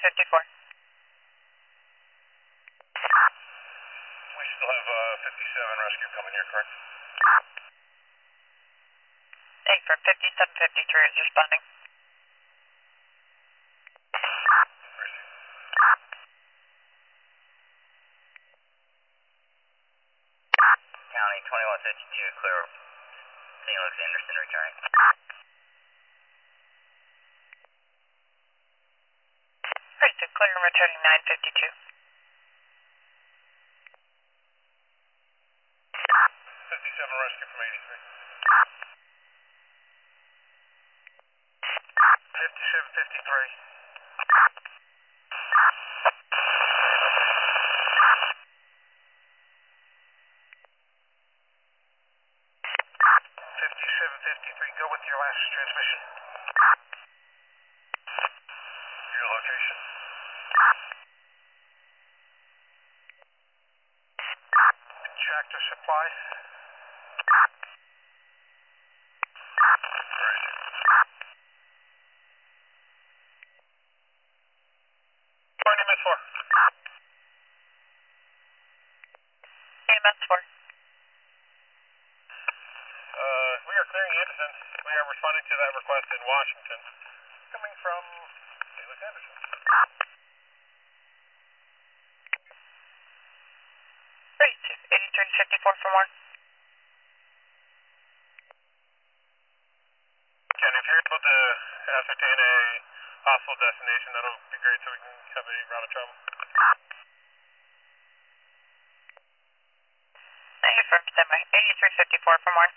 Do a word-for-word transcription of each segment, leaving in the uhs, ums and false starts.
fifty-four. We still have uh, fifty-seven rescue coming here, correct? Hey, for fifty-seven fifty-three is responding. County twenty-one fifty-two, clear. Saint Luke's Anderson returning. Great, so clear and returning nine fifty-two. fifty-seven rescue from eighty-three. fifty-seven fifty-three. fifty-seven fifty-three, go with your last transmission. Your location. Tractor Supply. Morning, M S four. M S four. Uh, we are clearing Anderson. We are responding to that request in Washington. Coming from Saint Luke's Anderson. Great, eighty-three fifty-four for more. Ken, if you're able to ascertain a possible destination, that'll be great so we can have a route of travel. Thank you for standby. eighty-three fifty-four for more.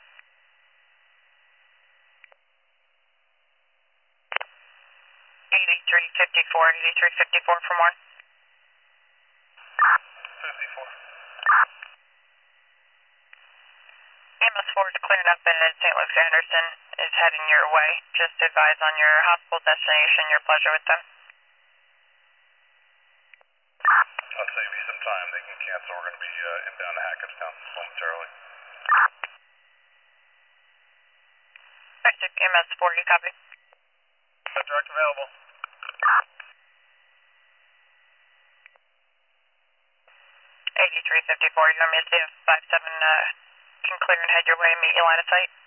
eighty-three fifty-four, eighty-three fifty-four for more. fifty-four. M S four is clearing up at Saint Luke's Anderson, is heading your way. Just advise on your hospital destination, your pleasure with them. I'll save you some time. They can cancel. We're going to be uh, inbound to Hackettstown momentarily. Alright, M S four, you copy? Uh, direct available. eighty-three fifty-four, you want me to see if five seven uh, can clear and head your way and meet you line of sight?